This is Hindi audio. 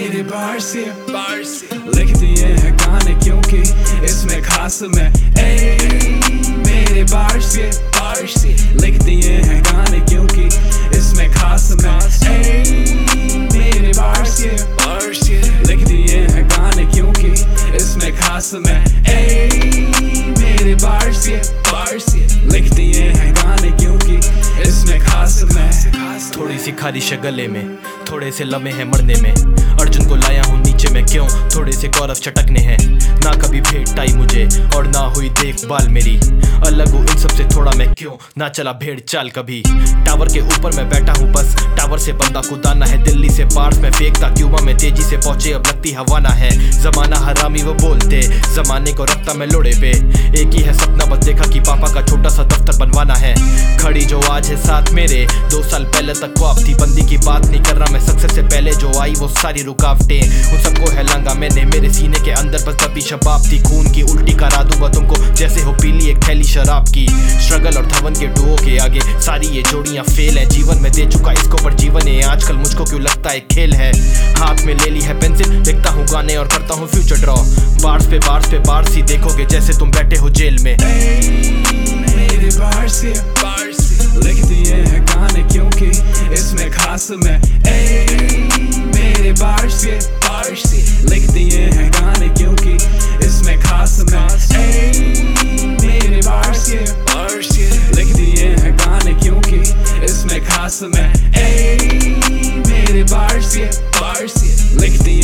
मेरे बाहर से लिख दिए हैं गाने क्योंकि इसमें खास मैं मेरे बाहर से लिख दिए हैं गाने क्योंकि इसमें खास मैं मेरे बाहर से लिख दिए हैं गाने क्योंकि इसमें खास मैं मेरे बाहर से लिख दिए हैं गाने क्योंकि इसमें खास मैं। थोड़ी सी खारिश है गले में, थोड़े से लम्हे हैं मरने में। अर्जुन को लाया हूँ नीचे में क्यों, थोड़े से गौरव चटकने हैं। ना कभी भेंट आई मुझे और ना हुई देखभाल मेरी, अलग हूँ इन सबसे थोड़ा मैं क्यों, ना चला भेड़ चाल कभी। टावर के ऊपर मैं बैठा हूँ बस, टावर से बंदा कुदाना है। दिल्ली से बार्स में फेंकता, क्यूबा में तेजी से पहुंचे अब लगती हवाना है। जमाना हरामी वो बोलते, जमाने को रखता मैं लोड़े पे। एक ही है सपना बस देखा कि पापा का छोटा सा दफ्तर बनवाना है। खड़ी जो आज है साथ मेरे, 2 साल पहले तक ख्वाब थी। बंदी की बात नहीं कर रहा मैं, सक्सेस से पहले जो आई वो सारी रुकावटें उन सबको हैलांगा मैंने। मेरे सीने के अंदर बस दबी शबाब थी, खून की उल्टी करा दूंगा तुमको जैसे हो पीली एक थैली शराब की। स्ट्रगल और धवन के डुओ के आगे सारी ये जोड़ियां फेल है। जीवन में दे चुका इसको पर जीवन है आजकल मुझको क्यों लगता है खेल है। हाथ में ले ली है पेंसिल, लिखता हूँ गाने और करता हूँ फ्यूचर ड्रॉ। बार्स पे बार्स ही देखोगे जैसे तुम बैठे हो जेल में। मेरे बाहर से लिख दिए हैं गाने क्योंकि इसमें खास मैं मेरे बाहर से लिख दिए हैं गाने क्योंकि इसमें खास मैं मेरे बाहर से लिख दिए हैं गाने क्योंकि इसमें खास मैं मेरे बाहर से लिख दिए